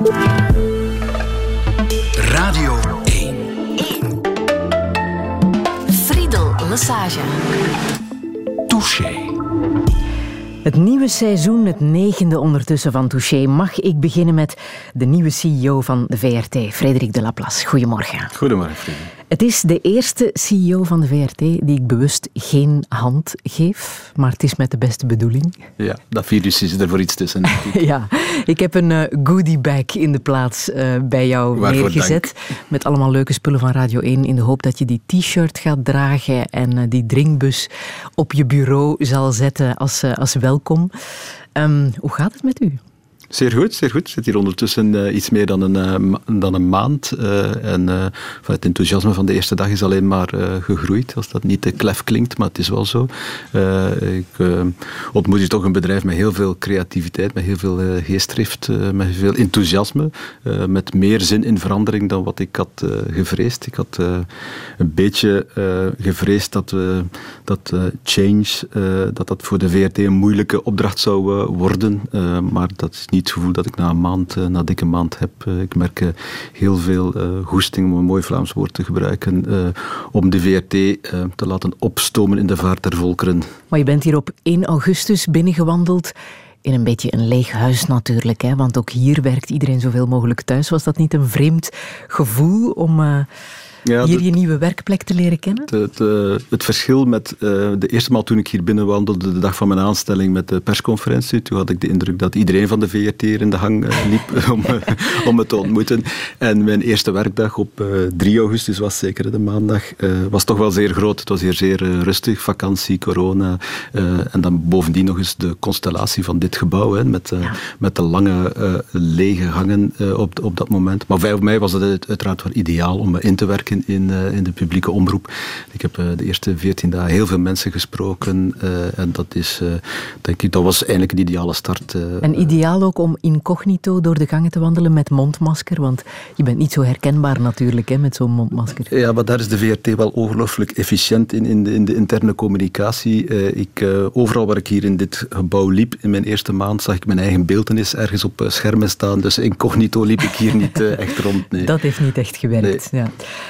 Radio 1. Friedel Lesage. Touché. Het nieuwe seizoen, het 9e ondertussen van Touché. Mag ik beginnen met de nieuwe CEO van de VRT, Frederik de Laplace. Goedemorgen. Goedemorgen, Friedel. Het is de eerste CEO van de VRT die ik bewust geen hand geef, maar het is met de beste bedoeling. Ja, dat virus is er voor iets tussen. Ja, ik heb een goodiebag in de plaats bij jou Waarvoor neergezet. dank. Met allemaal leuke spullen van Radio 1 in de hoop dat je die t-shirt gaat dragen en die drinkbus op je bureau zal zetten als welkom. Hoe gaat het met u? Zeer goed, zeer goed. Ik zit hier ondertussen iets meer dan een maand. Het enthousiasme van de eerste dag is alleen maar gegroeid. Als dat niet te klef klinkt, maar het is wel zo. Ik ontmoet hier toch een bedrijf met heel veel creativiteit, met heel veel geestdrift, met veel enthousiasme. Met meer zin in verandering dan wat ik had gevreesd. Ik had een beetje gevreesd dat change, dat voor de VRT een moeilijke opdracht zou worden. Maar dat is niet het gevoel dat ik na dikke maand heb. Ik merk heel veel goesting, om een mooi Vlaams woord te gebruiken, om de VRT te laten opstomen in de vaart der volkeren. Maar je bent hier op 1 augustus binnengewandeld in een beetje een leeg huis natuurlijk, hè? Want ook hier werkt iedereen zoveel mogelijk thuis. Was dat niet een vreemd gevoel om hier je nieuwe werkplek te leren kennen? Het verschil met de eerste maal toen ik hier binnenwandelde, de dag van mijn aanstelling met de persconferentie, toen had ik de indruk dat iedereen van de VRT in de gang liep om me te ontmoeten. En mijn eerste werkdag op 3 augustus was zeker de maandag, was toch wel zeer groot. Het was hier zeer rustig, vakantie, corona. En dan bovendien nog eens de constellatie van dit gebouw, hè, met de lange lege gangen op dat moment. Maar voor mij was het uiteraard wel ideaal om me in te werken in de publieke omroep. Ik heb de eerste 14 dagen heel veel mensen gesproken en dat is, denk ik, dat was eigenlijk een ideale start. En ideaal ook om incognito door de gangen te wandelen met mondmasker, want je bent niet zo herkenbaar natuurlijk, hè, met zo'n mondmasker. Ja, maar daar is de VRT wel ongelooflijk efficiënt in de interne communicatie. Overal waar ik hier in dit gebouw liep, in mijn eerste maand, zag ik mijn eigen beeltenis ergens op schermen staan, dus incognito liep ik hier niet echt rond. Nee. Dat heeft niet echt gewerkt, Nee. ja.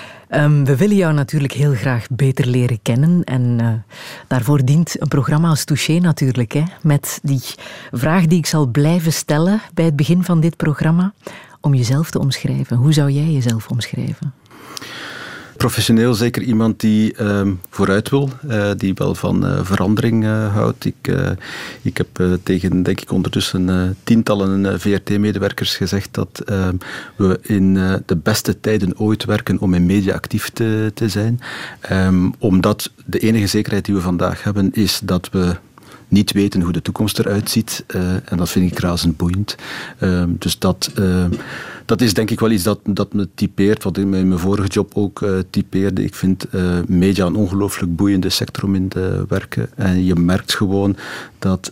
We willen jou natuurlijk heel graag beter leren kennen en daarvoor dient een programma als Touché natuurlijk, hè, met die vraag die ik zal blijven stellen bij het begin van dit programma, om jezelf te omschrijven. Hoe zou jij jezelf omschrijven? Professioneel zeker iemand die vooruit wil, die wel van verandering houdt. Ik heb tegen, denk ik, ondertussen tientallen VRT-medewerkers gezegd dat we in de beste tijden ooit werken om in media actief te zijn. Omdat de enige zekerheid die we vandaag hebben is dat we niet weten hoe de toekomst eruit ziet. En dat vind ik razend boeiend. Dus dat is denk ik wel iets dat me typeert, wat in mijn vorige job ook typeerde. Ik vind media een ongelooflijk boeiende sector om in te werken. En je merkt gewoon dat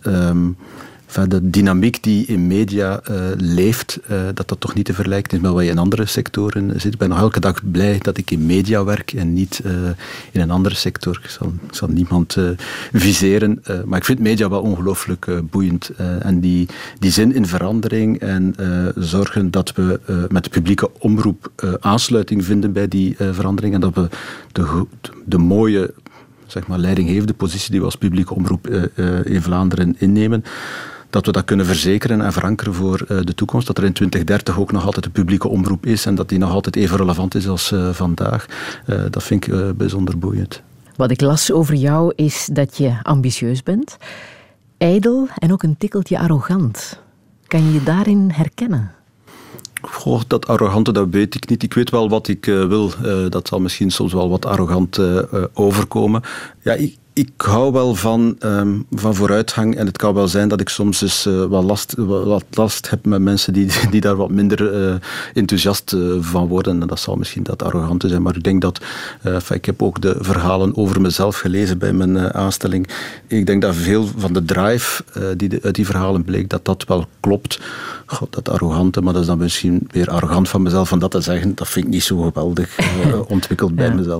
de dynamiek die in media leeft, dat toch niet te vergelijken is met wat je in andere sectoren zit. Ik ben nog elke dag blij dat ik in media werk en niet in een andere sector. Ik zal niemand viseren, maar ik vind media wel ongelooflijk boeiend. En die zin in verandering en zorgen dat we met de publieke omroep aansluiting vinden bij die verandering en dat we de mooie, zeg maar, leidinggevende positie die we als publieke omroep in Vlaanderen innemen, dat we dat kunnen verzekeren en verankeren voor de toekomst. Dat er in 2030 ook nog altijd een publieke omroep is en dat die nog altijd even relevant is als vandaag. Dat vind ik bijzonder boeiend. Wat ik las over jou is dat je ambitieus bent, ijdel en ook een tikkeltje arrogant. Kan je je daarin herkennen? Goh, dat arrogante, dat weet ik niet. Ik weet wel wat ik wil. Dat zal misschien soms wel wat arrogant overkomen. Ja, ik hou wel van vooruitgang en het kan wel zijn dat ik soms eens wat last heb met mensen die daar wat minder enthousiast van worden. En dat zal misschien dat arrogante zijn, maar ik denk dat ik heb ook de verhalen over mezelf gelezen bij mijn aanstelling. Ik denk dat veel van de drive die uit die verhalen bleek, dat wel klopt. God, dat arrogante, maar dat is dan misschien weer arrogant van mezelf van dat te zeggen. Dat vind ik niet zo geweldig ontwikkeld bij mezelf.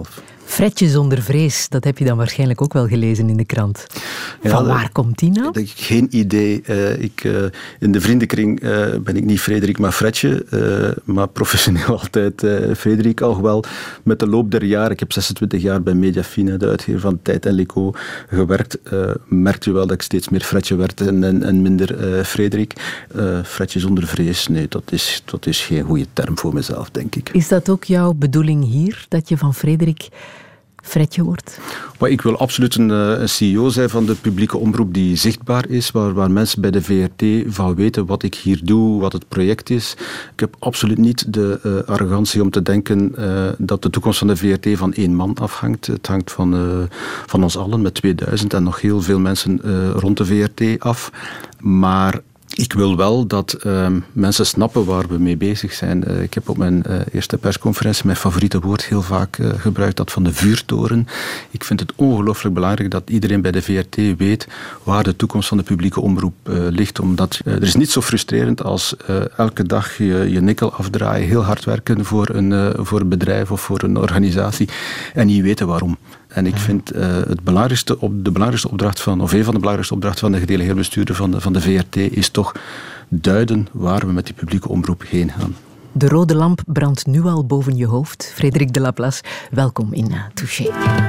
Fredje zonder vrees, dat heb je dan waarschijnlijk ook wel gelezen in de krant. Van waar komt die nou? Geen idee. In de vriendenkring ben ik niet Frederik, maar Fredje. Maar professioneel altijd Frederik. Alhoewel, met de loop der jaren, ik heb 26 jaar bij Mediafine, de uitgever van Tijd en Lico, gewerkt. Merkte je wel dat ik steeds meer Fredje werd en minder Frederik. Fredje zonder vrees, nee, dat is geen goede term voor mezelf, denk ik. Is dat ook jouw bedoeling hier, dat je van Frederik Fredje wordt? Maar ik wil absoluut een CEO zijn van de publieke omroep die zichtbaar is, waar mensen bij de VRT van weten wat ik hier doe, wat het project is. Ik heb absoluut niet de arrogantie om te denken dat de toekomst van de VRT van één man afhangt. Het hangt van ons allen, met 2000 en nog heel veel mensen rond de VRT af. Maar ik wil wel dat mensen snappen waar we mee bezig zijn. Ik heb op mijn eerste persconferentie mijn favoriete woord heel vaak gebruikt, dat van de vuurtoren. Ik vind het ongelooflijk belangrijk dat iedereen bij de VRT weet waar de toekomst van de publieke omroep ligt. Omdat er is niet zo frustrerend als elke dag je nikkel afdraaien, heel hard werken voor een bedrijf of voor een organisatie en niet weten waarom. En ik vind de belangrijkste opdracht van de belangrijkste opdrachten van de gedelegeerde bestuurder van de VRT is toch duiden waar we met die publieke omroep heen gaan. De rode lamp brandt nu al boven je hoofd. Frederik de Laplace, welkom in Touché.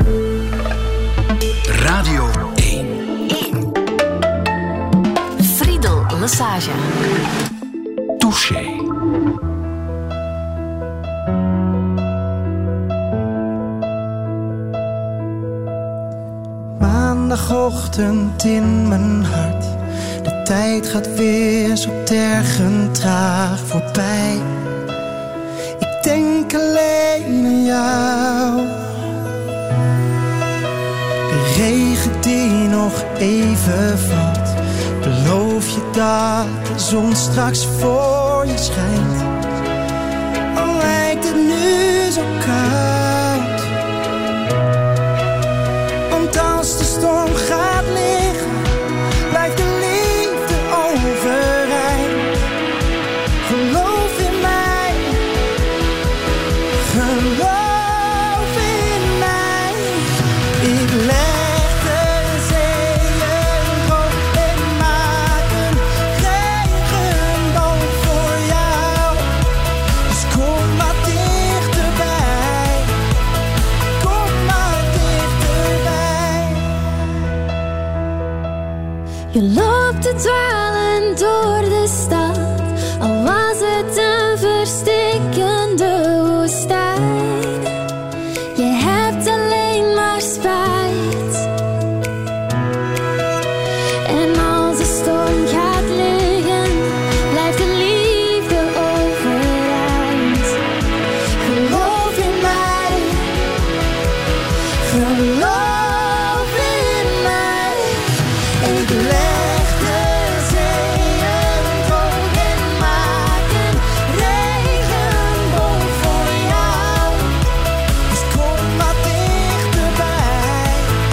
Radio 1. Friedel Lesage. Touché. Maandagochtend in mijn hart. De tijd gaat weer zo tergend traag voorbij. Ik denk alleen aan jou. De regen die nog even valt. Beloof je dat de zon straks voor je schijnt. Al lijkt het nu zo koud. Want als de storm gaat liggen, blijft de liefde overeind. Geloof in mij, geloof in mij. Ik leg de zeeën droog en maak een regenboog voor jou. Dus kom maar dichterbij, kom maar dichterbij. Je loopt te dwalen door de stad, al was het een verstikkende woestijn. Je hebt alleen maar spijt. En als de storm gaat liggen, blijft de liefde overeind. Geloof in mij, geloof in mij. Ik leg de zeeën droog en maak een regenboog voor jou. Dus kom maar dichterbij.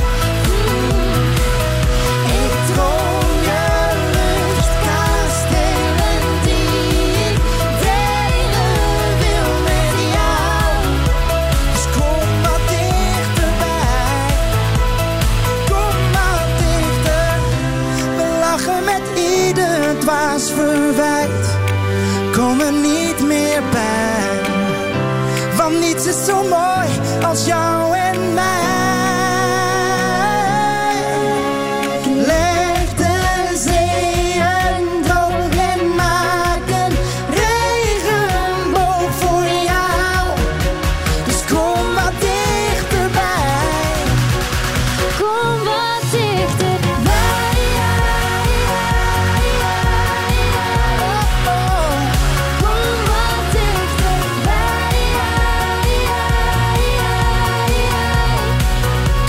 Ik droom je luchtkastelen die ik delen wil met jou. Dus kom maar dichterbij. Kom maar dichter. We lachen met ieder dwaas verwijt. Kom er niet meer bij. Want niets is zo mooi als jou en mij. Ik leg de zeeën droog en maak een regenboog voor jou. Dus kom wat dichterbij. Kom wat dichterbij. Kom wat dichterbij.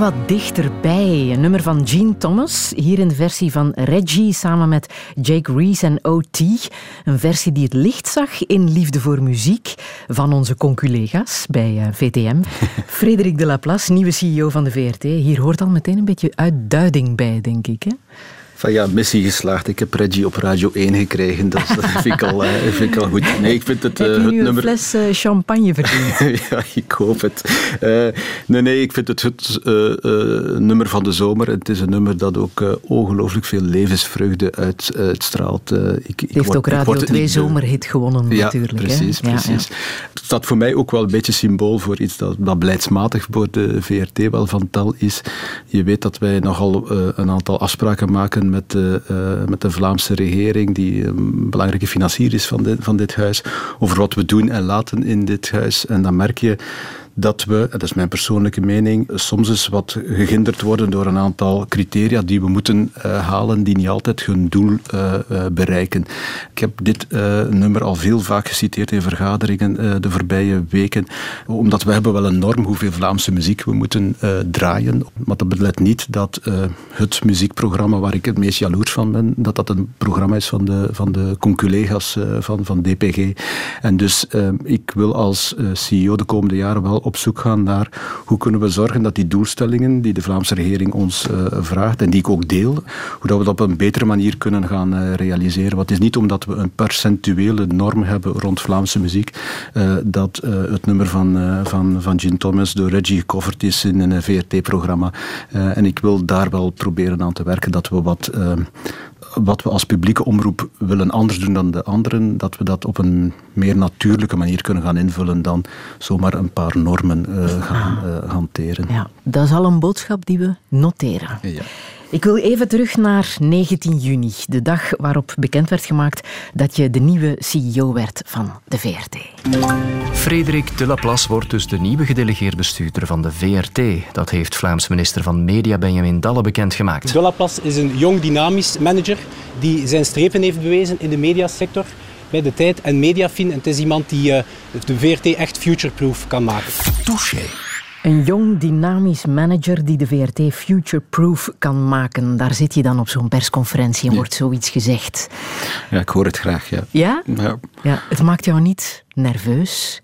wat dichterbij. Een nummer van Gene Thomas, hier in de versie van Reggie samen met Jake Reese en O.T. Een versie die het licht zag in Liefde voor Muziek van onze conculega's bij VTM. Frederik de Laplace, nieuwe CEO van de VRT. Hier hoort al meteen een beetje uitduiding bij, denk ik, hè? Van ja, missie geslaagd. Ik heb Reggie op Radio 1 gekregen. Dat vind ik al goed. Nee, ik vind het, heb je het nu nummer... een fles champagne verdiend? Ja, ik hoop het. Nee, ik vind het nummer van de zomer. Het is een nummer dat ook ongelooflijk veel levensvreugde uitstraalt. Het heeft ook Radio 2 zomerhit gewonnen, natuurlijk. Precies, hè? precies. Ja. Het staat voor mij ook wel een beetje symbool voor iets dat beleidsmatig voor de VRT wel van tel is. Je weet dat wij nogal een aantal afspraken maken met de Vlaamse regering, die een belangrijke financier is van dit huis, over wat we doen en laten in dit huis. En dan merk je dat we, dat is mijn persoonlijke mening, soms eens wat gehinderd worden door een aantal criteria die we moeten halen, die niet altijd hun doel bereiken. Ik heb dit nummer al veel vaak geciteerd in vergaderingen de voorbije weken, omdat we hebben wel een norm hoeveel Vlaamse muziek we moeten draaien. Maar dat belet niet dat het muziekprogramma waar ik het meest jaloers van ben, dat een programma is van de conculega's van DPG. En dus ik wil als CEO de komende jaren wel op zoek gaan naar hoe kunnen we zorgen dat die doelstellingen die de Vlaamse regering ons vraagt, en die ik ook deel, hoe dat we dat op een betere manier kunnen gaan realiseren. Want het is niet omdat we een percentuele norm hebben rond Vlaamse muziek, dat het nummer van Gene Thomas door Reggie gecoverd is in een VRT-programma. En ik wil daar wel proberen aan te werken dat we wat we als publieke omroep willen anders doen dan de anderen, dat we dat op een meer natuurlijke manier kunnen gaan invullen dan zomaar een paar normen gaan hanteren. Ja, dat is al een boodschap die we noteren. Ja. Ik wil even terug naar 19 juni, de dag waarop bekend werd gemaakt dat je de nieuwe CEO werd van de VRT. Frederik de Laplace wordt dus de nieuwe gedelegeerd bestuurder van de VRT. Dat heeft Vlaams minister van Media Benjamin Dalle bekendgemaakt. De Laplace is een jong, dynamisch manager die zijn strepen heeft bewezen in de mediasector bij De Tijd en Mediafin. En het is iemand die de VRT echt futureproof kan maken. Touché. Een jong, dynamisch manager die de VRT futureproof kan maken. Daar zit je dan op zo'n persconferentie en wordt zoiets gezegd. Ja, ik hoor het graag, ja. Ja? Ja. Ja, het maakt jou niet nerveus?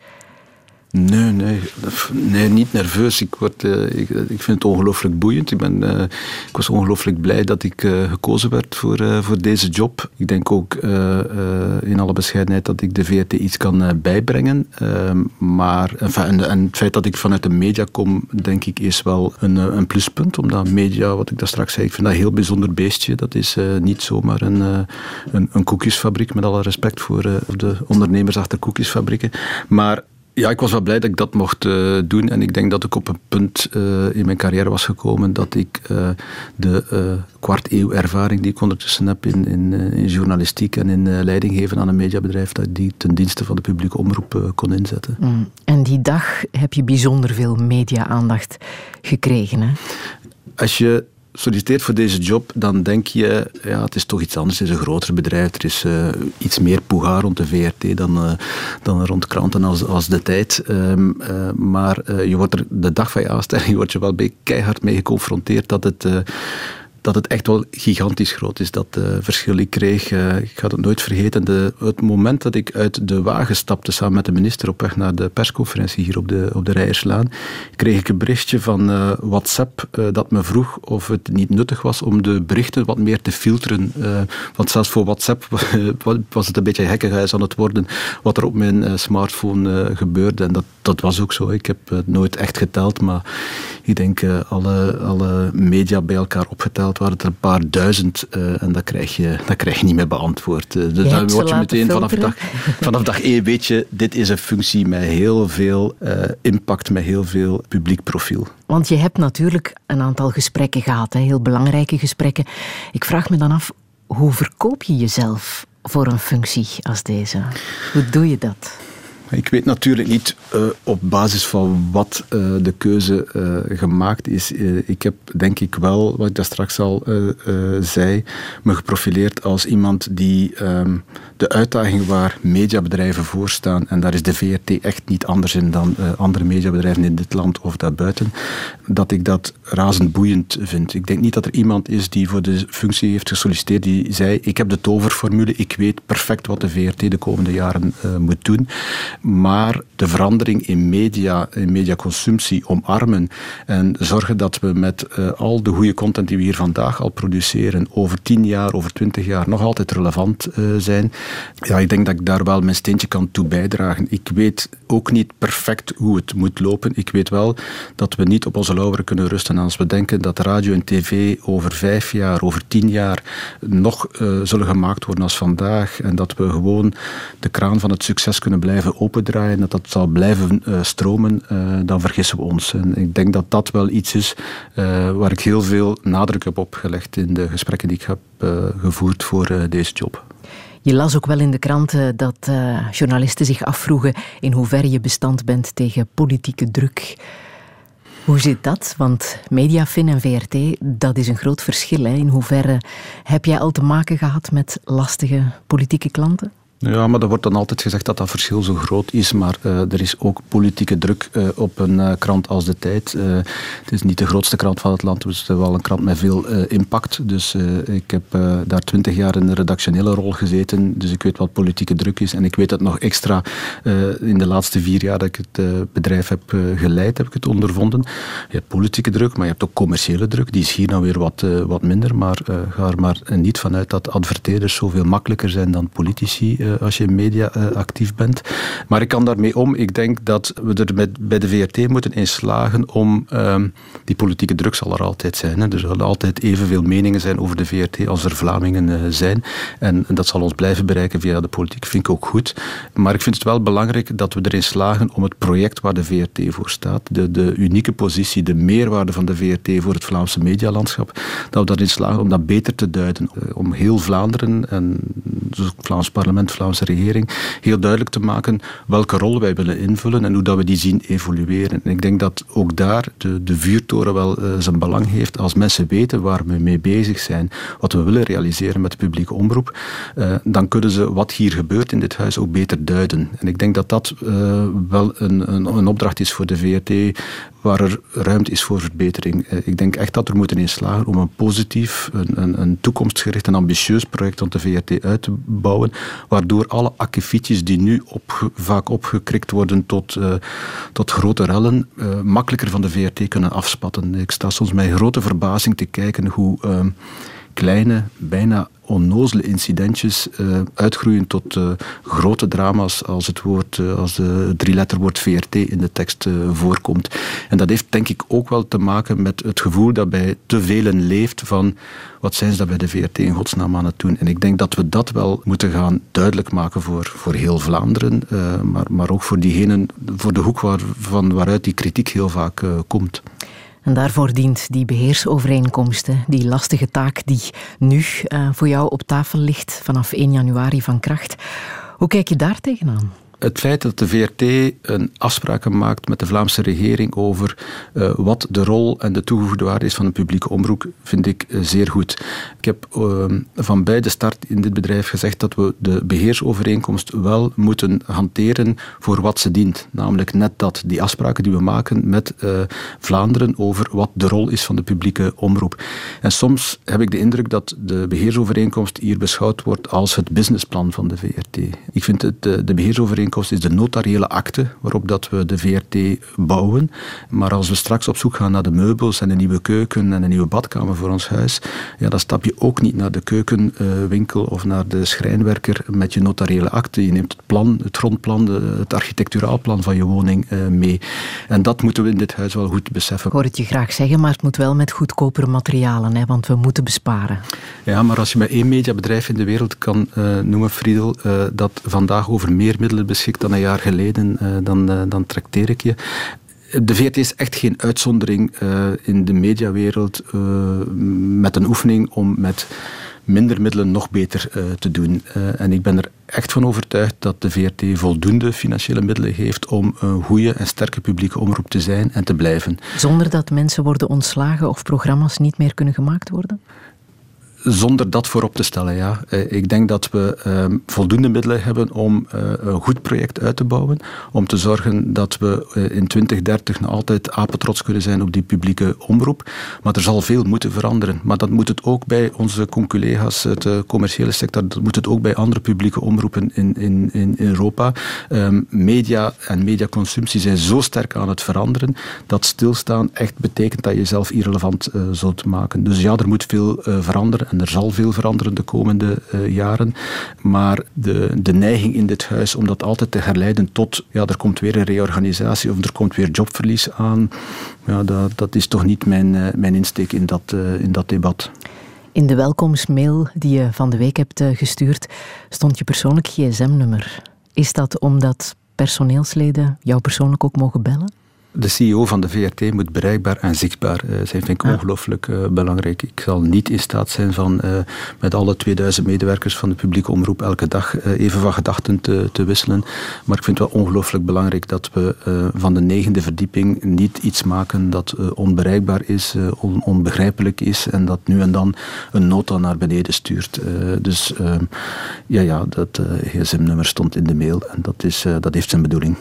Nee, niet nerveus. Ik vind het ongelooflijk boeiend. Ik was ongelooflijk blij dat ik gekozen werd voor deze job. Ik denk ook in alle bescheidenheid dat ik de VRT iets kan bijbrengen. Maar en het feit dat ik vanuit de media kom, denk ik, is wel een pluspunt. Omdat media, wat ik daar straks zei, ik vind dat een heel bijzonder beestje. Dat is niet zomaar een koekjesfabriek, met alle respect voor de ondernemers achter koekjesfabrieken. Maar ja, ik was wel blij dat ik dat mocht doen. En ik denk dat ik op een punt in mijn carrière was gekomen dat ik de kwart eeuw ervaring die ik ondertussen heb in journalistiek en in leiding geven aan een mediabedrijf, dat die ten dienste van de publieke omroep kon inzetten. En die dag heb je bijzonder veel media-aandacht gekregen, hè? Als je solliciteert voor deze job, dan denk je, ja, het is toch iets anders. Het is een groter bedrijf. Er is iets meer poeha rond de VRT dan rond kranten als De Tijd. Maar je wordt er de dag van je aanstelling wordt je wel keihard mee geconfronteerd dat het echt wel gigantisch groot is, dat verschil. Ik kreeg, ik ga het nooit vergeten, het moment dat ik uit de wagen stapte samen met de minister op weg naar de persconferentie hier op de Rijerslaan, kreeg ik een berichtje van WhatsApp dat me vroeg of het niet nuttig was om de berichten wat meer te filteren. Want zelfs voor WhatsApp was het een beetje hekkenhuis aan het worden wat er op mijn smartphone gebeurde. En dat was ook zo. Ik heb het nooit echt geteld, maar ik denk alle media bij elkaar opgeteld waren het er een paar duizend en dat krijg je niet meer beantwoord. Dus dan word je meteen vanaf dag 1 weet je, dit is een functie met heel veel impact, met heel veel publiek profiel. Want je hebt natuurlijk een aantal gesprekken gehad, hè, heel belangrijke gesprekken. Ik vraag me dan af, hoe verkoop je jezelf voor een functie als deze? Hoe doe je dat? Ik weet natuurlijk niet op basis van wat de keuze gemaakt is. Ik heb denk ik wel, wat ik daar straks al zei, me geprofileerd als iemand die de uitdaging waar mediabedrijven voor staan, en daar is de VRT echt niet anders in dan andere mediabedrijven in dit land of daarbuiten, dat ik dat razend boeiend vind. Ik denk niet dat er iemand is die voor de functie heeft gesolliciteerd die zei, ik heb de toverformule, ik weet perfect wat de VRT de komende jaren moet doen. Maar de verandering in mediaconsumptie omarmen en zorgen dat we met al de goede content die we hier vandaag al produceren over 10 jaar, over 20 jaar nog altijd relevant zijn. Ja, ik denk dat ik daar wel mijn steentje kan toe bijdragen. Ik weet ook niet perfect hoe het moet lopen. Ik weet wel dat we niet op onze lauweren kunnen rusten. En als we denken dat radio en tv over 5 jaar, over 10 jaar nog zullen gemaakt worden als vandaag en dat we gewoon de kraan van het succes kunnen blijven opendraaien, dat zal blijven stromen, dan vergissen we ons. En ik denk dat dat wel iets is waar ik heel veel nadruk heb opgelegd in de gesprekken die ik heb gevoerd voor deze job. Je las ook wel in de kranten dat journalisten zich afvroegen in hoeverre je bestand bent tegen politieke druk. Hoe zit dat? Want Mediafin en VRT, dat is een groot verschil. Hè? In hoeverre heb jij al te maken gehad met lastige politieke klanten? Ja, maar er wordt dan altijd gezegd dat dat verschil zo groot is, maar er is ook politieke druk op een krant als De Tijd. Het is niet de grootste krant van het land, het is wel een krant met veel impact. Dus ik heb daar 20 jaar in een redactionele rol gezeten, dus ik weet wat politieke druk is. En ik weet dat nog extra in de laatste 4 jaar dat ik het bedrijf heb geleid, heb ik het ondervonden. Je hebt politieke druk, maar je hebt ook commerciële druk. Die is hier nou weer wat minder, maar ga er maar niet vanuit dat adverteerders zoveel makkelijker zijn dan politici als je in media actief bent. Maar ik kan daarmee om. Ik denk dat we er bij de VRT moeten in slagen om die politieke druk zal er altijd zijn. Hè. Er zullen altijd evenveel meningen zijn over de VRT als er Vlamingen zijn. En dat zal ons blijven bereiken via de politiek. Vind ik ook goed. Maar ik vind het wel belangrijk dat we erin slagen om het project waar de VRT voor staat, de unieke positie, de meerwaarde van de VRT voor het Vlaamse medialandschap, dat we daarin slagen om dat beter te duiden. Om heel Vlaanderen en dus het Vlaams parlement, Vlaamse regering, heel duidelijk te maken welke rol wij willen invullen en hoe dat we die zien evolueren. En ik denk dat ook daar de vuurtoren wel zijn belang heeft. Als mensen weten waar we mee bezig zijn, wat we willen realiseren met de publieke omroep, dan kunnen ze wat hier gebeurt in dit huis ook beter duiden. En ik denk dat dat wel een opdracht is voor de VRT, waar er ruimte is voor verbetering. Ik denk echt dat we moeten in slagen om een positief, een toekomstgericht en ambitieus project rond de VRT uit te bouwen, waardoor alle akkefietjes die nu vaak opgekrikt worden tot grote rellen, makkelijker van de VRT kunnen afspatten. Ik sta soms met grote verbazing te kijken hoe kleine, bijna onnozele incidentjes uitgroeien tot grote drama's als het 3-letterwoord VRT in de tekst voorkomt. En dat heeft denk ik ook wel te maken met het gevoel dat bij te velen leeft van wat zijn ze dat bij de VRT in godsnaam aan het doen. En ik denk dat we dat wel moeten gaan duidelijk maken voor heel Vlaanderen, maar ook voor diegenen, voor de hoek waaruit die kritiek heel vaak komt. En daarvoor dient die beheersovereenkomst, die lastige taak die nu voor jou op tafel ligt, vanaf 1 januari van kracht. Hoe kijk je daar tegenaan? Het feit dat de VRT een afspraken maakt met de Vlaamse regering over wat de rol en de toegevoegde waarde is van een publieke omroep, vind ik zeer goed. Ik heb van bij de start in dit bedrijf gezegd dat we de beheersovereenkomst wel moeten hanteren voor wat ze dient. Namelijk net dat, die afspraken die we maken met Vlaanderen over wat de rol is van de publieke omroep. En soms heb ik de indruk dat de beheersovereenkomst hier beschouwd wordt als het businessplan van de VRT. Ik vind de beheersovereenkomst is de notariële akte waarop dat we de VRT bouwen. Maar als we straks op zoek gaan naar de meubels en een nieuwe keuken en een nieuwe badkamer voor ons huis, ja, dan stap je ook niet naar de keukenwinkel of naar de schrijnwerker met je notariële akte. Je neemt het plan, het grondplan, het architecturaal plan van je woning mee. En dat moeten we in dit huis wel goed beseffen. Ik hoor het je graag zeggen, maar het moet wel met goedkopere materialen, hè, want we moeten besparen. Ja, maar als je met 1 mediabedrijf in de wereld kan noemen, Friedel, dat vandaag over meer middelen beschikt dan een jaar geleden, dan trakteer ik je. De VRT is echt geen uitzondering in de mediawereld met een oefening om met minder middelen nog beter te doen. En ik ben er echt van overtuigd dat de VRT voldoende financiële middelen heeft om een goede en sterke publieke omroep te zijn en te blijven. Zonder dat mensen worden ontslagen of programma's niet meer kunnen gemaakt worden? Zonder dat voorop te stellen, ja. Ik denk dat we voldoende middelen hebben om een goed project uit te bouwen. Om te zorgen dat we in 2030 nog altijd apetrots kunnen zijn op die publieke omroep. Maar er zal veel moeten veranderen. Maar dat moet het ook bij onze conculega's uit de commerciële sector. Dat moet het ook bij andere publieke omroepen in Europa. Media en mediaconsumptie zijn zo sterk aan het veranderen dat stilstaan echt betekent dat je jezelf irrelevant zult maken. Dus ja, er moet veel veranderen. En er zal veel veranderen de komende jaren. Maar de neiging in dit huis om dat altijd te herleiden tot er komt weer een reorganisatie of er komt weer jobverlies aan, ja, dat is toch niet mijn insteek in dat debat. In de welkomstmail die je van de week hebt gestuurd stond je persoonlijk gsm-nummer. Is dat omdat personeelsleden jou persoonlijk ook mogen bellen? De CEO van de VRT moet bereikbaar en zichtbaar zijn, vind ik ongelooflijk belangrijk. Ik zal niet in staat zijn van met alle 2000 medewerkers van de publieke omroep elke dag even van gedachten te wisselen. Maar ik vind het wel ongelooflijk belangrijk dat we van de 9e verdieping niet iets maken dat onbereikbaar is, onbegrijpelijk is en dat nu en dan een nota naar beneden stuurt. Dus dat gsm-nummer stond in de mail en dat heeft zijn bedoeling.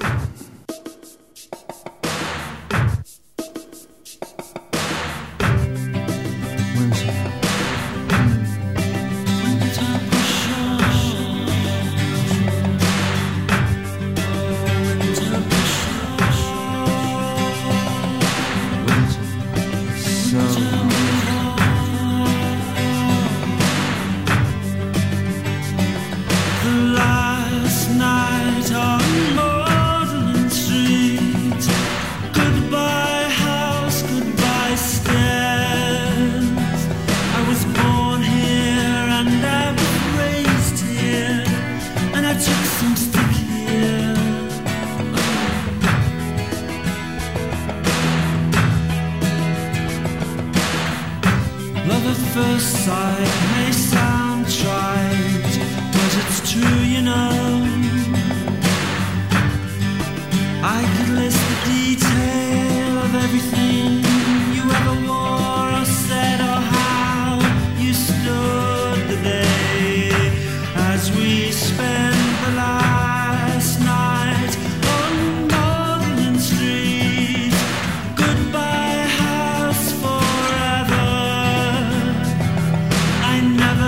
I never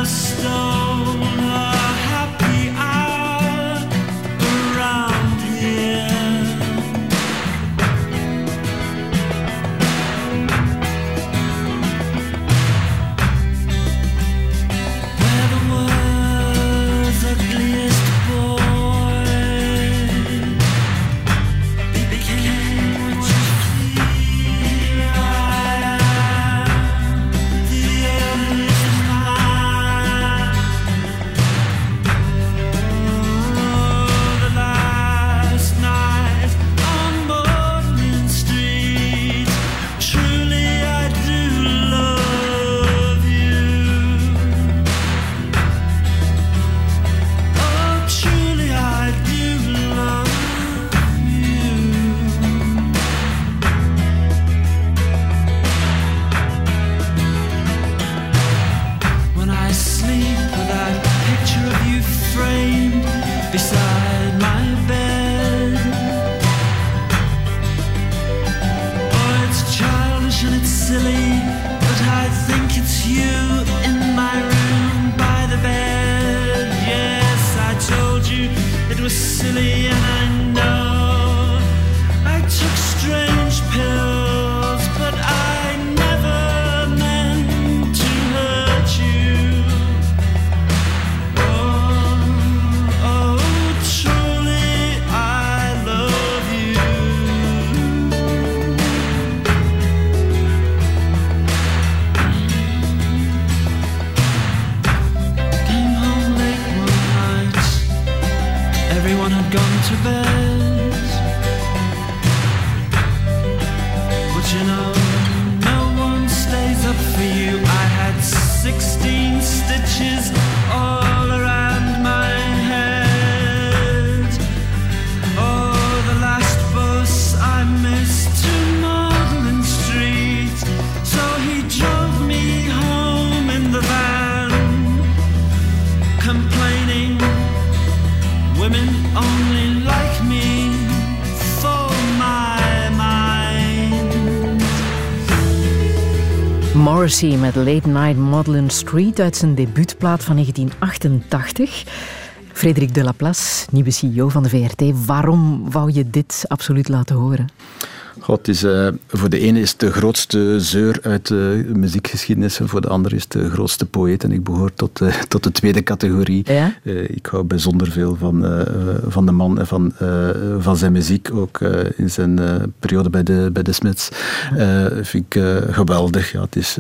Morrissey met Late Night Maudlin Street uit zijn debuutplaat van 1988. Frederik de Laplace, nieuwe CEO van de VRT. Waarom wou je dit absoluut laten horen? God, het is, voor de ene is het de grootste zeur uit de muziekgeschiedenis en voor de andere is het de grootste poëet. En ik behoor tot de tweede categorie. Ja? Ik hou bijzonder veel van de man en van zijn muziek. Ook in zijn periode bij de Smiths. Vind ik geweldig. Ja, het is,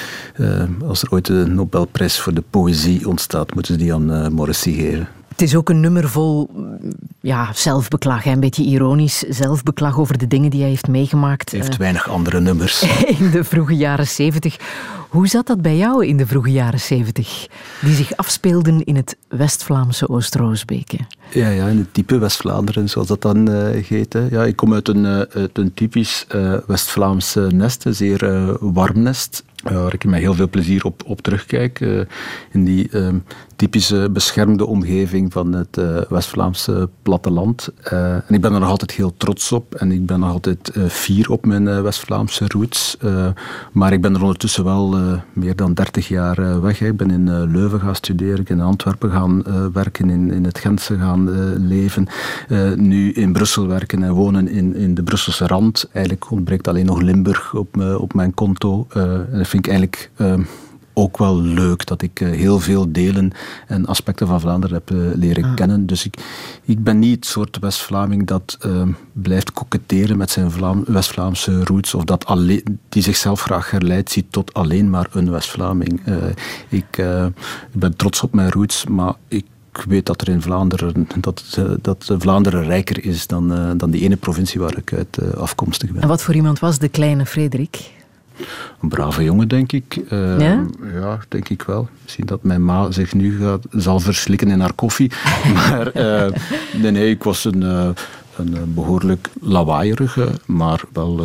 als er ooit de Nobelprijs voor de poëzie ontstaat, moeten ze die aan Morrissey geven. Het is ook een nummer vol zelfbeklag, een beetje ironisch zelfbeklag over de dingen die hij heeft meegemaakt. Hij heeft weinig andere nummers. In de vroege jaren 70. Hoe zat dat bij jou in de vroege jaren 70? Die zich afspeelden in het West-Vlaamse Oost-Roosbeke. Ja, in het type West-Vlaanderen, zoals dat dan heet. Hè. Ja, ik kom uit een typisch West-Vlaams nest, een zeer warm nest. Waar ik met heel veel plezier op terugkijk. In die typische beschermde omgeving van het West-Vlaamse platteland. En ik ben er nog altijd heel trots op. En ik ben nog altijd fier op mijn West-Vlaamse roots. Maar ik ben er ondertussen wel meer dan 30 jaar weg. Ik ben in Leuven gaan studeren. Ik ben in Antwerpen gaan werken. In het Gentse gaan leven. Nu in Brussel werken en wonen in de Brusselse rand. Eigenlijk ontbreekt alleen nog Limburg op mijn konto. Dat vind ik eigenlijk ook wel leuk, dat ik heel veel delen en aspecten van Vlaanderen heb leren kennen. Dus ik ben niet het soort West-Vlaming dat blijft koketteren met zijn West-Vlaamse roots, of die zichzelf graag herleidt ziet tot alleen maar een West-Vlaming. Ik ben trots op mijn roots, maar ik weet dat er in Vlaanderen, dat Vlaanderen rijker is dan die ene provincie waar ik uit afkomstig ben. En wat voor iemand was de kleine Frederik? Een brave jongen, denk ik. Ja? Ja, denk ik wel. Misschien dat mijn ma zich nu zal verslikken in haar koffie. Maar nee, ik was een behoorlijk lawaaierige, maar wel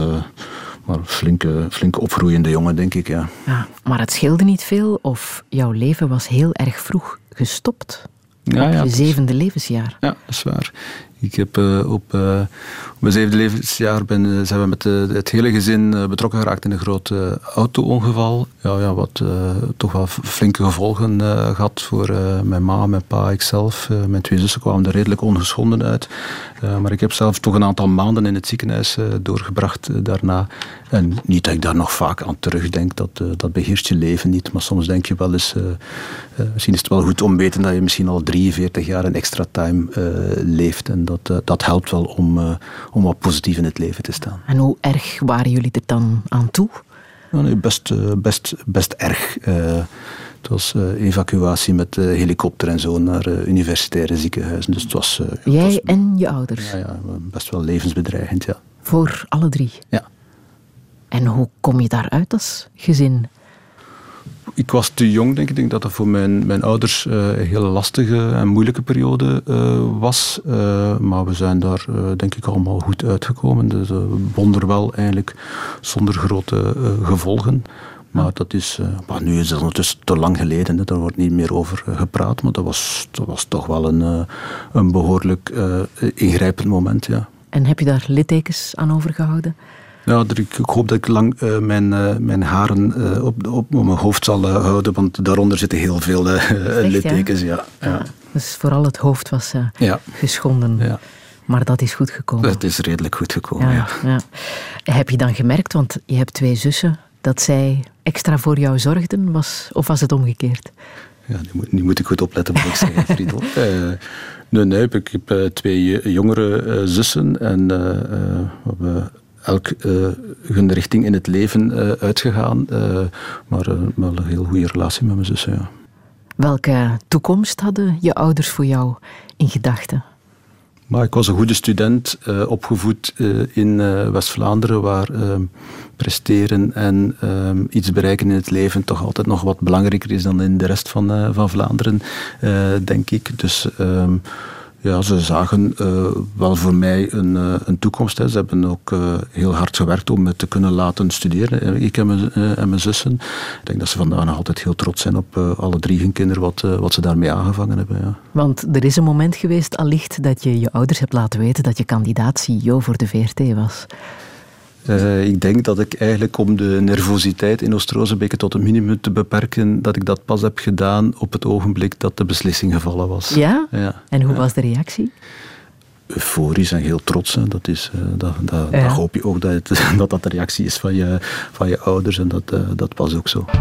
flink opgroeiende jongen, denk ik. Ja. Ja, maar het scheelde niet veel, of jouw leven was heel erg vroeg gestopt? Op je 7e levensjaar. Ja, dat is waar. Ik heb op mijn 7e levensjaar zijn we met het hele gezin betrokken geraakt in een groot auto-ongeval. Wat toch wel flinke gevolgen gehad voor mijn ma, mijn pa, ikzelf. Mijn 2 zussen kwamen er redelijk ongeschonden uit. Maar ik heb zelf toch een aantal maanden in het ziekenhuis doorgebracht daarna. En niet dat ik daar nog vaak aan terugdenk, dat beheerst je leven niet. Maar soms denk je wel eens, misschien is het wel goed om te weten dat je misschien al 43 jaar een extra time leeft. En dat helpt wel om wat positief in het leven te staan. En hoe erg waren jullie er dan aan toe? Nee, best erg. Het was evacuatie met helikopter en zo naar universitaire ziekenhuizen. Dus het was, Jij en je ouders? Ja, best wel levensbedreigend, ja. Voor alle 3? Ja. En hoe kom je daaruit als gezin? Ik was te jong, denk ik. Ik denk dat dat voor mijn ouders een hele lastige en moeilijke periode was. Maar we zijn daar, denk ik, allemaal goed uitgekomen. Dus wonderwel eigenlijk zonder grote gevolgen. Maar dat is, nu is het ondertussen te lang geleden. Hè. Daar wordt niet meer over gepraat. Maar dat was toch wel een behoorlijk ingrijpend moment, ja. En heb je daar littekens aan overgehouden? Ja, ik hoop dat ik lang mijn haren op mijn hoofd zal houden, want daaronder zitten heel veel littekens. Ja. Dus vooral het hoofd was geschonden. Ja. Maar dat is goed gekomen. Dat is redelijk goed gekomen, ja. Heb je dan gemerkt, want je hebt 2 zussen, dat zij extra voor jou zorgden? Of was het omgekeerd? Ja, nu moet ik goed opletten wat ik zeg, Friedel. Nee, ik heb 2 jongere zussen en we hebben elk hun richting in het leven uitgegaan. Maar wel een heel goede relatie met mijn zussen, ja. Welke toekomst hadden je ouders voor jou in gedachten? Maar ik was een goede student, opgevoed in West-Vlaanderen, waar presteren en iets bereiken in het leven toch altijd nog wat belangrijker is dan in de rest van Vlaanderen, denk ik. Dus ze zagen wel voor mij een toekomst. Hè. Ze hebben ook heel hard gewerkt om me te kunnen laten studeren. Ik en mijn zussen. Ik denk dat ze vandaag nog altijd heel trots zijn op alle 3 hun kinderen, wat ze daarmee aangevangen hebben. Ja. Want er is een moment geweest, allicht, dat je je ouders hebt laten weten dat je kandidaat CEO voor de VRT was. Ik denk dat ik eigenlijk om de nervositeit in Oost-Rozenbeke tot een minimum te beperken, dat ik dat pas heb gedaan op het ogenblik dat de beslissing gevallen was. Ja? En hoe was de reactie? Euforisch en heel trots. Hè. Dat hoop je ook dat de reactie is van je ouders en dat was ook zo.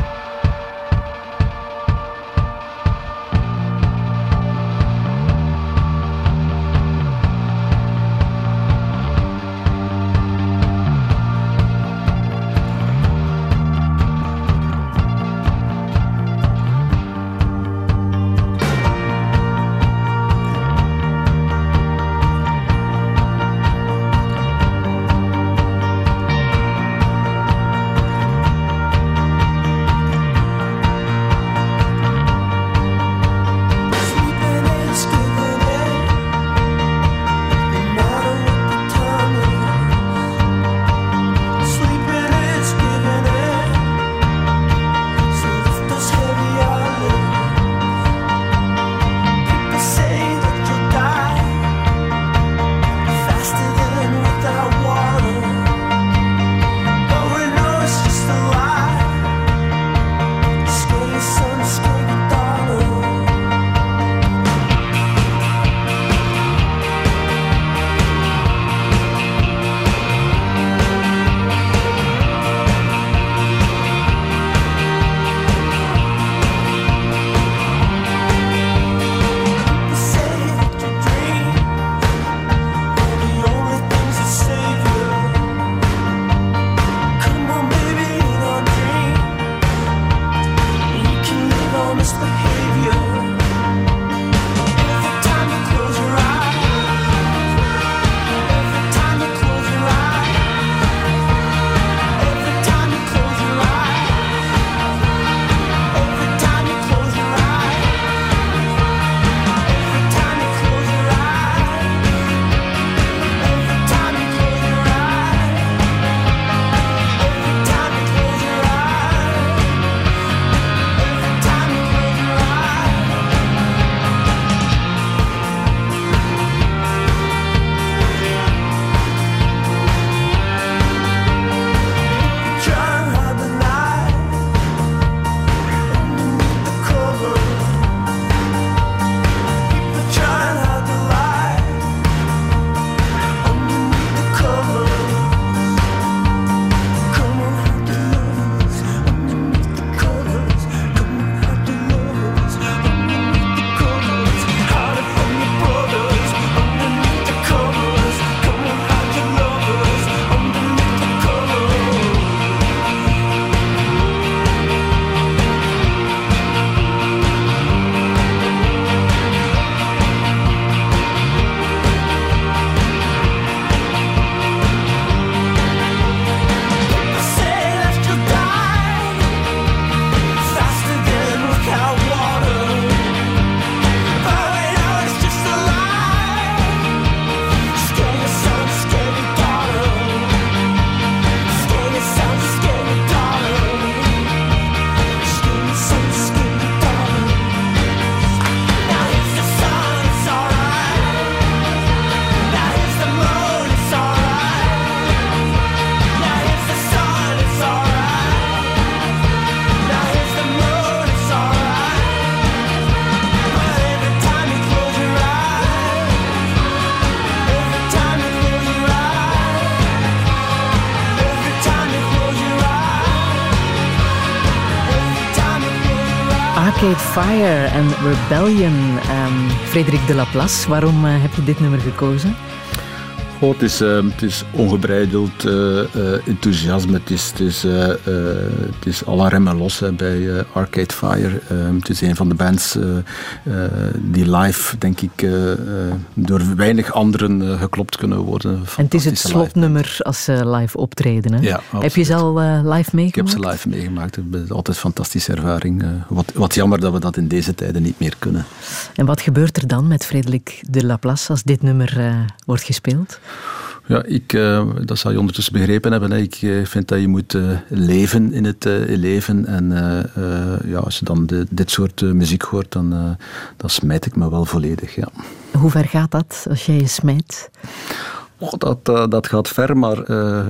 Arcade Fire en Rebellion. Frederik de Laplace, waarom heb je dit nummer gekozen? Oh, het is ongebreideld enthousiasme. Het is à la remmen los bij Arcade Fire. Het is een van de bands die live, denk ik, door weinig anderen geklopt kunnen worden. En het is het slotnummer als ze live optreden. Hè? Ja, heb je ze al live meegemaakt? Ik heb ze live meegemaakt. Het is altijd een fantastische ervaring. Wat jammer dat we dat in deze tijden niet meer kunnen. En wat gebeurt er dan met Frederik de Laplace als dit nummer wordt gespeeld? Ja, dat zal je ondertussen begrepen hebben. Hè. Ik vind dat je moet leven in het leven. En als je dan dit soort muziek hoort, dan smijt ik me wel volledig. Ja. Hoe ver gaat dat als jij je smijt? Dat gaat ver, maar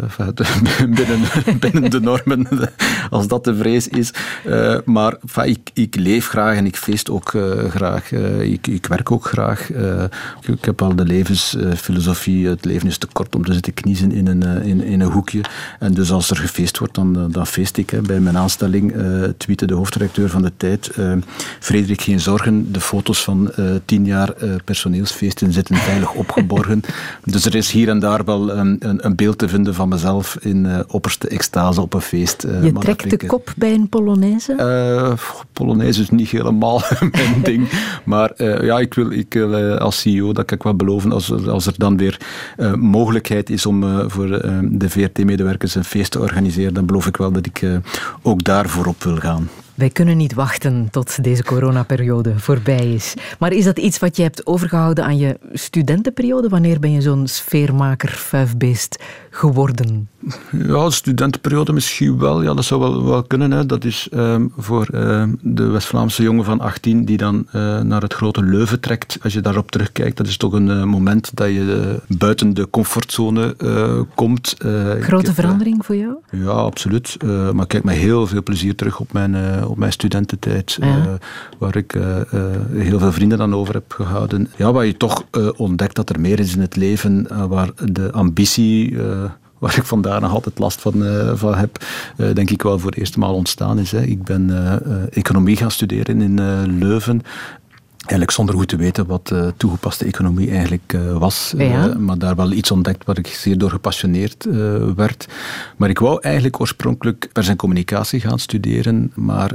binnen de normen, als dat de vrees is. Maar ik leef graag en ik feest ook graag. Ik werk ook graag. Ik heb al de levensfilosofie, het leven is te kort om te zitten kniezen in een hoekje. En dus als er gefeest wordt, dan feest ik. Bij mijn aanstelling tweette de hoofdredacteur van De Tijd, Frederik, geen zorgen, de foto's van 10 jaar personeelsfeesten zitten veilig opgeborgen. Dus er is hier en daar wel een beeld te vinden van mezelf in opperste extase op een feest. Je trekt de kop bij een Polonaise? Polonaise is niet helemaal mijn ding. Maar ik wil als CEO, dat kan ik wel beloven, als er dan weer mogelijkheid is om voor de VRT-medewerkers een feest te organiseren, dan beloof ik wel dat ik ook daar voorop wil gaan. Wij kunnen niet wachten tot deze coronaperiode voorbij is. Maar is dat iets wat je hebt overgehouden aan je studentenperiode? Wanneer ben je zo'n sfeermaker, vuifbeest geworden? Ja, de studentenperiode misschien wel. Ja, dat zou wel kunnen. Hè. Dat is voor de West-Vlaamse jongen van 18 die dan naar het grote Leuven trekt. Als je daarop terugkijkt, dat is toch een moment dat je buiten de comfortzone komt. Grote verandering voor jou? Ja, absoluut. Maar ik kijk met heel veel plezier terug op mijn studententijd. Ja. Waar ik heel veel vrienden aan over heb gehouden. Ja, waar je toch ontdekt dat er meer is in het leven. Waar de ambitie... waar ik vandaar nog altijd last van heb, denk ik wel voor de eerste maal ontstaan is. Hè. Ik ben economie gaan studeren in Leuven. Eigenlijk zonder goed te weten wat toegepaste economie eigenlijk was. Ja. Maar daar wel iets ontdekt waar ik zeer door gepassioneerd werd. Maar ik wou eigenlijk oorspronkelijk pers en communicatie gaan studeren. Maar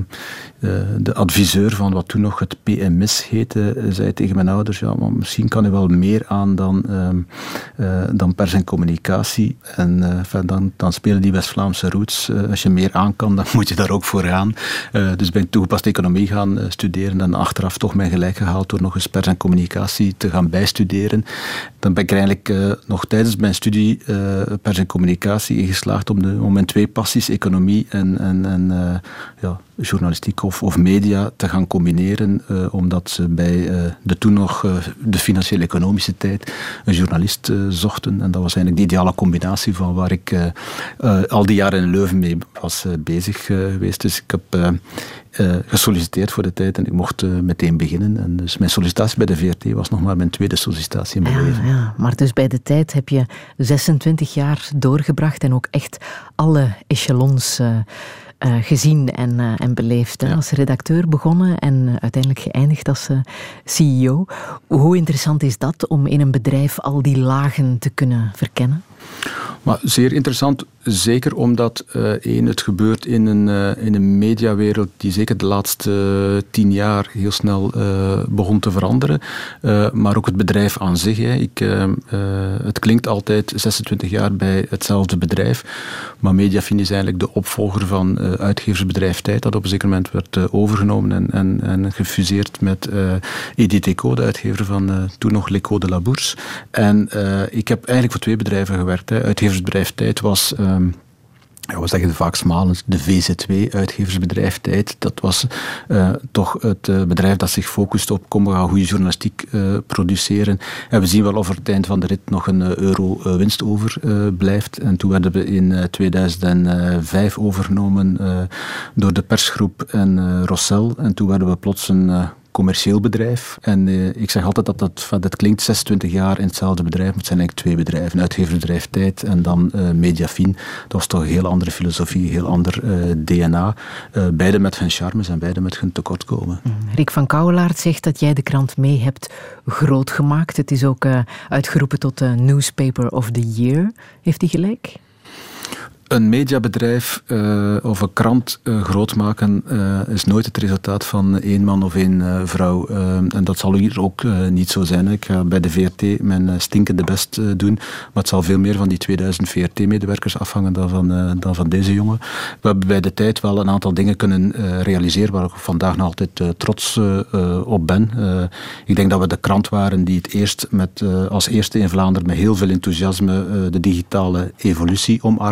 de adviseur van wat toen nog het PMS heette, zei tegen mijn ouders, ja, maar misschien kan er wel meer aan dan pers en communicatie. En dan spelen die West-Vlaamse roots. Als je meer aan kan, dan moet je daar ook voor gaan. Dus ben ik toegepaste economie gaan studeren en achteraf toch mijn gelijk gehaald door nog eens pers en communicatie te gaan bijstuderen. Dan ben ik er eigenlijk nog tijdens mijn studie pers en communicatie ingeslaagd om mijn twee passies, economie en journalistiek of media, te gaan combineren, omdat ze bij de toen nog de financieel-economische tijd een journalist zochten. En dat was eigenlijk de ideale combinatie van waar ik al die jaren in Leuven mee was bezig geweest. Dus ik heb gesolliciteerd voor De Tijd en ik mocht meteen beginnen. En dus mijn sollicitatie bij de VRT was nog maar mijn tweede sollicitatie in mijn leven. Ja, maar dus bij De Tijd heb je 26 jaar doorgebracht en ook echt alle echelons gezien en beleefd. Ja. Als redacteur begonnen en uiteindelijk geëindigd als CEO. Hoe interessant is dat om in een bedrijf al die lagen te kunnen verkennen? Maar zeer interessant, zeker omdat het gebeurt in een mediawereld die zeker de laatste 10 jaar heel snel begon te veranderen. Maar ook het bedrijf aan zich. Het klinkt altijd 26 jaar bij hetzelfde bedrijf. Maar Mediafin is eigenlijk de opvolger van uitgeversbedrijf Tijd, dat op een zeker moment werd overgenomen en gefuseerd met EDTco, de uitgever van toen nog L'Echo de la Bourse. En ik heb eigenlijk voor 2 bedrijven gewerkt. Uitgeversbedrijf Tijd was... we zeggen vaak smalend, de VZ2, uitgeversbedrijf Tijd. Dat was toch het bedrijf dat zich focust op we gaan goede journalistiek produceren. En we zien wel of er het eind van de rit nog €1 winst overblijft. En toen werden we in 2005 overgenomen door de persgroep en Rossel. En toen werden we plots een commercieel bedrijf. En ik zeg altijd dat klinkt 26 jaar in hetzelfde bedrijf, maar het zijn eigenlijk 2 bedrijven. Uitgeversbedrijf Tijd en dan Mediafin. Dat was toch een heel andere filosofie, een heel ander DNA. Beide met hun charmes en beide met hun tekortkomen. Rick van Kouwelaert zegt dat jij de krant mee hebt groot gemaakt. Het is ook uitgeroepen tot Newspaper of the Year. Heeft hij gelijk? Een mediabedrijf of een krant groot maken is nooit het resultaat van 1 man of 1 vrouw. En dat zal hier ook niet zo zijn. Ik ga bij de VRT mijn stinkende best doen, maar het zal veel meer van die 2000 VRT-medewerkers afhangen dan van deze jongen. We hebben bij De Tijd wel een aantal dingen kunnen realiseren waar ik vandaag nog altijd trots op ben. Ik denk dat we de krant waren die het eerst als eerste in Vlaanderen met heel veel enthousiasme de digitale evolutie omarmde.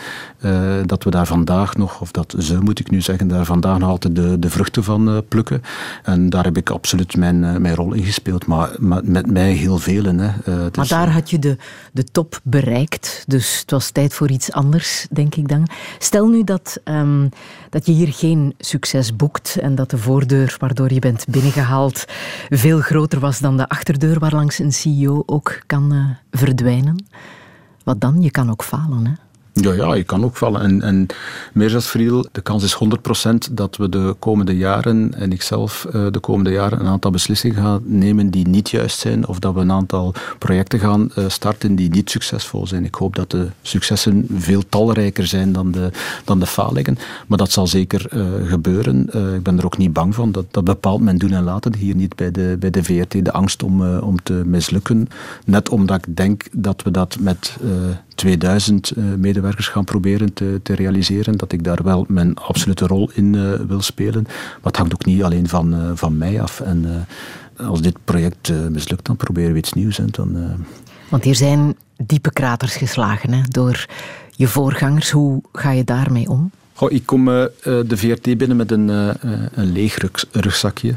dat we daar vandaag nog, of dat ze moet ik nu zeggen, daar vandaag nog altijd de vruchten van plukken. En daar heb ik absoluut mijn rol in gespeeld, maar met mij heel velen. Maar daar had je de top bereikt, dus het was tijd voor iets anders, denk ik dan. Stel nu dat je hier geen succes boekt en dat de voordeur waardoor je bent binnengehaald veel groter was dan de achterdeur waarlangs een CEO ook kan verdwijnen. Wat dan? Je kan ook falen, hè? Ja, je kan ook vallen. En meer dan Friedel, de kans is 100% dat we de komende jaren, en ikzelf de komende jaren, een aantal beslissingen gaan nemen die niet juist zijn, of dat we een aantal projecten gaan starten die niet succesvol zijn. Ik hoop dat de successen veel talrijker zijn dan de falingen, maar dat zal zeker gebeuren. Ik ben er ook niet bang van. Dat bepaalt mijn doen en laten hier niet bij de VRT, de angst om te mislukken. Net omdat ik denk dat we dat met 2000 medewerkers gaan proberen te realiseren, dat ik daar wel mijn absolute rol in wil spelen. Maar het hangt ook niet alleen van mij af. En als dit project mislukt, dan proberen we iets nieuws. Want hier zijn diepe kraters geslagen, hè, door je voorgangers. Hoe ga je daarmee om? Ik kom de VRT binnen met een leeg rugzakje.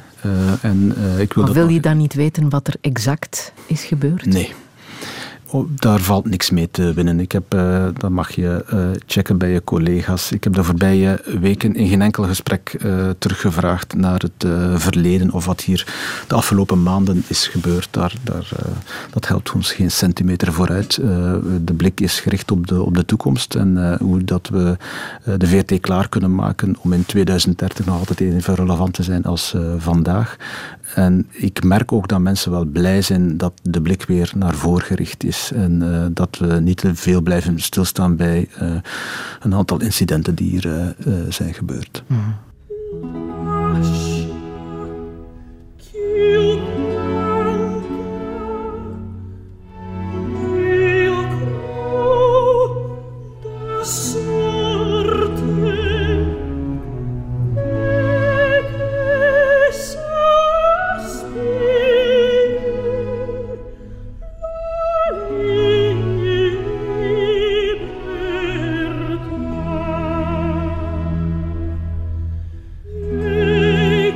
Wil je dan niet weten wat er exact is gebeurd? Nee. Daar valt niks mee te winnen. Dat mag je checken bij je collega's. Ik heb de voorbije weken in geen enkel gesprek teruggevraagd naar het verleden of wat hier de afgelopen maanden is gebeurd. Dat helpt ons geen centimeter vooruit. De blik is gericht op de toekomst en hoe dat we de VRT klaar kunnen maken om in 2030 nog altijd even relevant te zijn als vandaag. En ik merk ook dat mensen wel blij zijn dat de blik weer naar voren gericht is. En dat we niet te veel blijven stilstaan bij een aantal incidenten die hier zijn gebeurd. Mm. Hey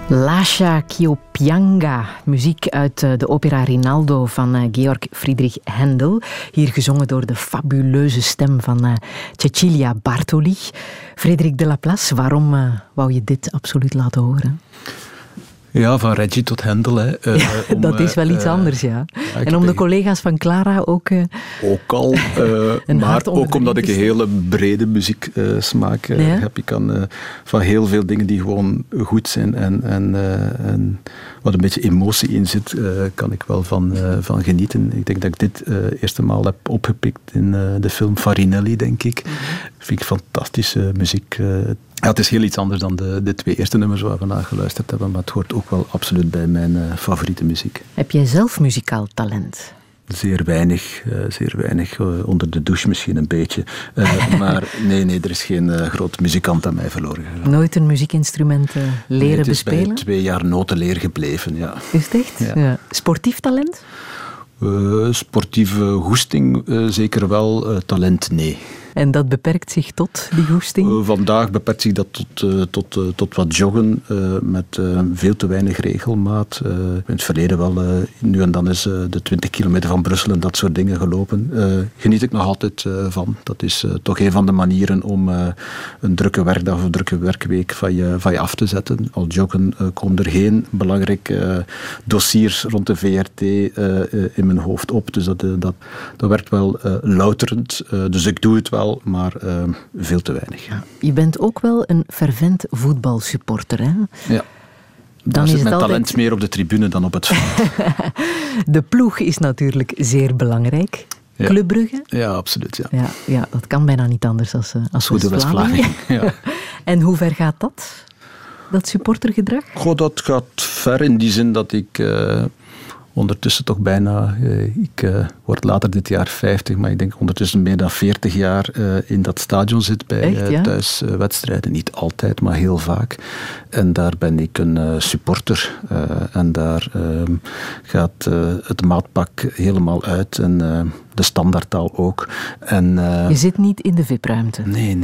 Lascia Chiopianga, muziek uit de opera Rinaldo van Georg Friedrich Händel. Hier gezongen door de fabuleuze stem van Cecilia Bartoli. Frederik de Laplace, waarom wou je dit absoluut laten horen? Ja, van Reggie tot Händel. Hè. Dat is wel iets anders, ja. En om de collega's van Clara ook... ook al, maar ook omdat ik een hele brede muzieksmaak heb. Ik kan van heel veel dingen die gewoon goed zijn en wat een beetje emotie in zit, kan ik wel van genieten. Ik denk dat ik dit eerste maal heb opgepikt in de film Farinelli, denk ik. Vind ik fantastische muziek. Ja, het is heel iets anders dan de twee eerste nummers waar we vandaag geluisterd hebben, maar het hoort ook wel absoluut bij mijn favoriete muziek. Heb jij zelf muzikaal talent? Zeer weinig. Onder de douche misschien een beetje. Maar nee, er is geen groot muzikant aan mij verloren gegaan. Nooit een muziekinstrument leren bespelen? Het is bij 2 jaar notenleer gebleven, ja. Is het echt? Ja. Sportief talent? Sportieve goesting zeker wel, talent nee. En dat beperkt zich tot die goesting? Vandaag beperkt zich dat tot wat joggen met veel te weinig regelmaat. In het verleden wel, nu en dan is de 20 kilometer van Brussel en dat soort dingen gelopen. Geniet ik nog altijd van. Dat is toch een van de manieren om een drukke werkdag of een drukke werkweek van je af te zetten. Al joggen komen er geen belangrijke dossiers rond de VRT in mijn hoofd op. Dus dat werkt wel louterend. Dus ik doe het wel. Maar veel te weinig. Ja. Je bent ook wel een fervent voetbalsupporter, hè? Ja. Dan zit mijn talent meer op de tribune dan op het veld. De ploeg is natuurlijk zeer belangrijk. Ja. Club Brugge? Ja, absoluut. Ja. Ja, dat kan bijna niet anders als West-Vlamingen. Ja. En hoe ver gaat dat supportergedrag? Goh, dat gaat ver in die zin dat ik... ondertussen toch bijna, ik word later dit jaar 50, maar ik denk ondertussen meer dan 40 jaar in dat stadion zit bij thuiswedstrijden. Niet altijd, maar heel vaak. En daar ben ik een supporter. En daar gaat het maatpak helemaal uit en de standaardtaal ook. En, je zit niet in de VIP-ruimte?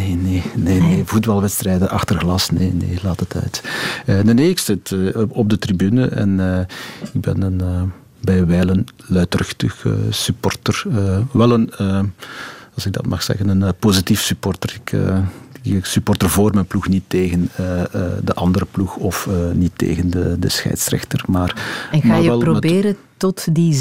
Nee. Voetbalwedstrijden achter glas, nee, laat het uit. Nee, ik zit op de tribune en ik ben een... bij wijlen luidruchtig supporter. Wel een, als ik dat mag zeggen, een positief supporter. Ik supporter voor mijn ploeg, niet tegen de andere ploeg of niet tegen de scheidsrechter. En ga je proberen tot die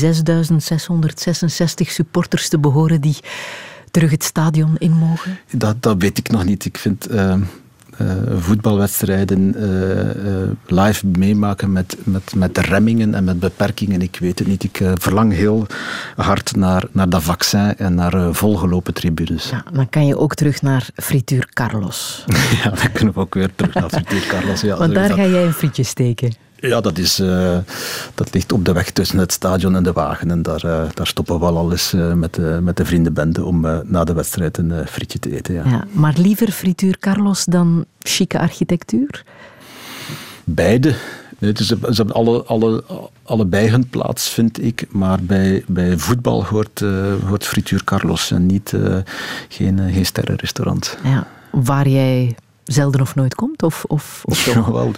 6666 supporters te behoren die terug het stadion in mogen? Dat weet ik nog niet. Ik vind... voetbalwedstrijden live meemaken met remmingen en met beperkingen. Ik weet het niet. Ik verlang heel hard naar dat vaccin en naar volgelopen tribunes. Ja, dan kan je ook terug naar Frituur Carlos. Ja, dan kunnen we ook weer terug naar Frituur Carlos. Ja, want daar ga jij een frietje steken. Ja, dat ligt op de weg tussen het stadion en de wagen. En daar stoppen we wel al eens met de vriendenbende om na de wedstrijd een frietje te eten. Ja, maar liever Frituur Carlos dan chique architectuur? Beide. Nee, dus ze hebben allebei hun plaats, vind ik. Maar bij voetbal hoort Frituur Carlos en niet geen sterrenrestaurant. Ja, waar jij... zelden of nooit komt? Of Jawel,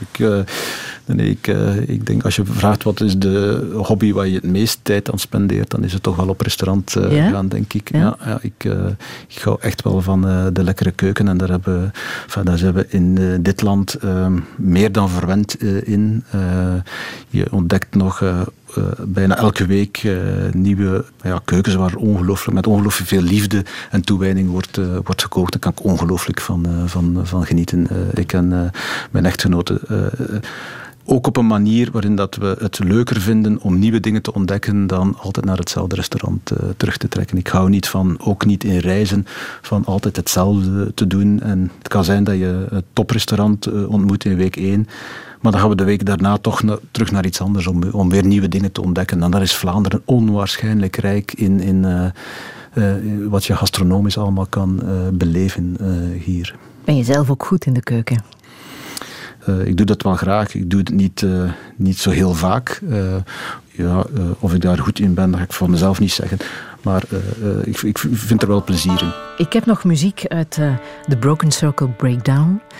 ik denk als je vraagt wat is de hobby waar je het meest tijd aan spendeert, dan is het toch wel op restaurant gaan, denk ik. Ja, ik hou echt wel van de lekkere keuken en daar zijn we in dit land meer dan verwend in. Je ontdekt nog bijna elke week nieuwe keukens waar met ongelooflijk veel liefde en toewijding wordt gekookt. Daar kan ik ongelooflijk van genieten. Ik en mijn echtgenote ook op een manier waarin dat we het leuker vinden om nieuwe dingen te ontdekken dan altijd naar hetzelfde restaurant terug te trekken. Ik hou niet van, ook niet in reizen, van altijd hetzelfde te doen. En het kan zijn dat je het toprestaurant ontmoet in week 1, maar dan gaan we de week daarna toch terug naar iets anders om weer nieuwe dingen te ontdekken. En daar is Vlaanderen onwaarschijnlijk rijk in wat je gastronomisch allemaal kan beleven hier. Ben je zelf ook goed in de keuken? Ik doe dat wel graag. Ik doe het niet zo heel vaak. Of ik daar goed in ben, dat ga ik voor mezelf niet zeggen. Maar ik vind er wel plezier in. Ik heb nog muziek uit The Broken Circle Breakdown.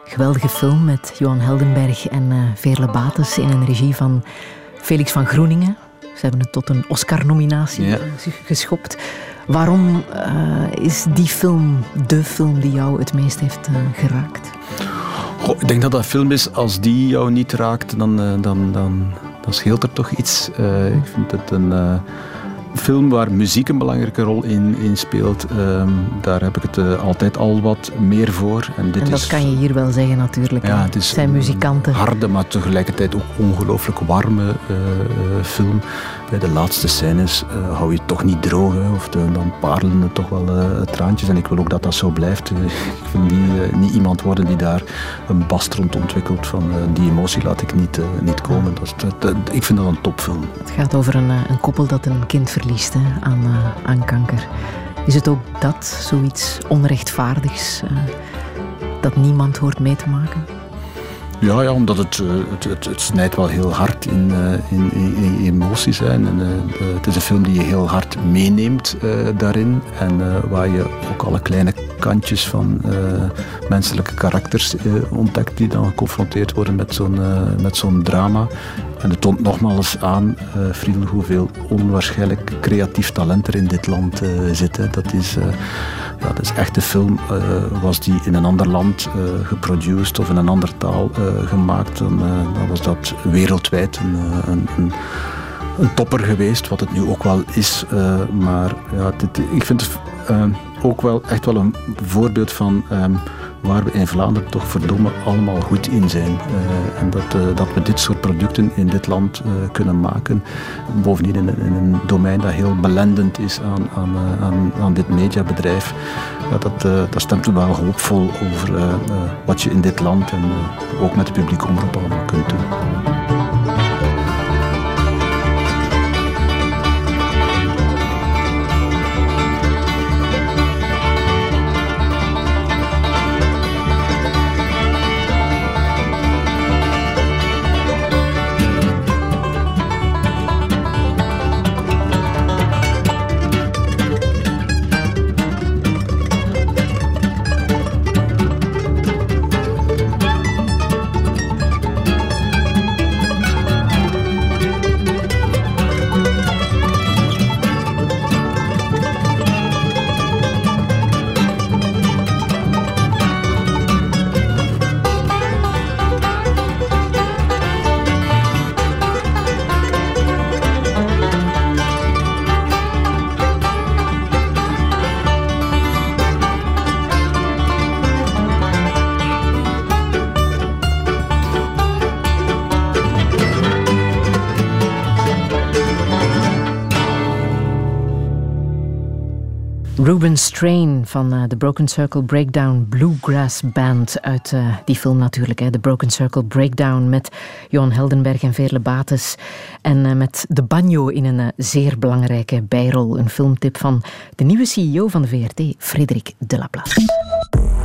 Geweldige film met Johan Heldenberg en Veerle Bates in een regie van Felix van Groeningen. Ze hebben het tot een Oscar-nominatie geschopt. Waarom is die film de film die jou het meest heeft geraakt? Ik denk dat dat een film is, als die jou niet raakt, dan scheelt er toch iets. Ik vind het een film waar muziek een belangrijke rol in speelt. Daar heb ik het altijd al wat meer voor. En dat kan je hier wel zeggen natuurlijk. Ja, het zijn muzikanten. Een harde, maar tegelijkertijd ook ongelooflijk warme film. Bij de laatste scènes hou je het toch niet droog. Hè, of dan parelen er toch wel traantjes. En ik wil ook dat dat zo blijft. Ik wil niet iemand worden die daar een bast rond ontwikkelt. Van die emotie laat ik niet komen. Ik vind dat een topfilm. Het gaat over een koppel dat een kind verliest aan kanker. Is het ook dat, zoiets onrechtvaardigs, dat niemand hoort mee te maken? Ja, omdat het snijdt wel heel hard in emoties. Hè. Het is een film die je heel hard meeneemt daarin. En waar je ook alle kleine kantjes van menselijke karakters ontdekt die dan geconfronteerd worden met zo'n drama. En het toont nogmaals aan, Friedel, hoeveel onwaarschijnlijk creatief talent er in dit land zit. Hè. Dat is echt een film. Was die in een ander land geproduceerd of in een andere taal gemaakt, dan was dat wereldwijd een topper geweest, wat het nu ook wel is. Maar ja, ik vind het ook wel echt wel een voorbeeld van waar we in Vlaanderen toch verdomme allemaal goed in zijn. En dat we dit soort producten in dit land kunnen maken. Bovendien in een domein dat heel belendend is aan dit mediabedrijf. Ja, dat stemt me wel hoopvol over wat je in dit land en ook met de publieke omroep allemaal kunt doen. Ruben Strain van de Broken Circle Breakdown Bluegrass Band uit die film natuurlijk. De Broken Circle Breakdown met Johan Heldenberg en Veerle Bates. En met de banjo in een zeer belangrijke bijrol. Een filmtip van de nieuwe CEO van de VRT, Frederik Delaplace.